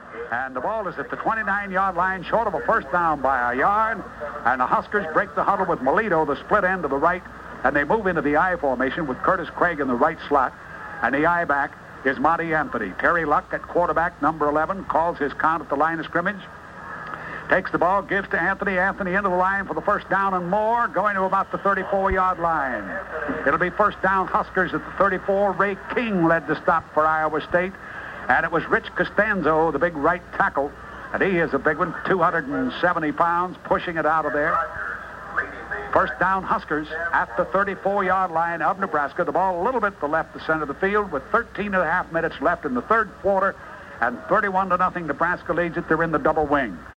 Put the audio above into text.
And the ball is at the 29-yard line, short of a first down by a yard. And the Huskers break the huddle with Melito, the split end to the right. And they move into the I formation with Curtis Craig in the right slot. And the I back is Monty Anthony. Terry Luck at quarterback, number 11, calls his count at the line of scrimmage. Takes the ball, gives to Anthony. Anthony into the line for the first down and more, going to about the 34-yard line. It'll be first down Huskers at the 34. Ray King led the stop for Iowa State. And it was Rich Costanzo, the big right tackle. And he is a big one, 270 pounds, pushing it out of there. First down Huskers at the 34-yard line of Nebraska. The ball a little bit to the left, the center of the field, with 13 and a half minutes left in the third quarter. And 31-0, Nebraska leads it. They're in the double wing.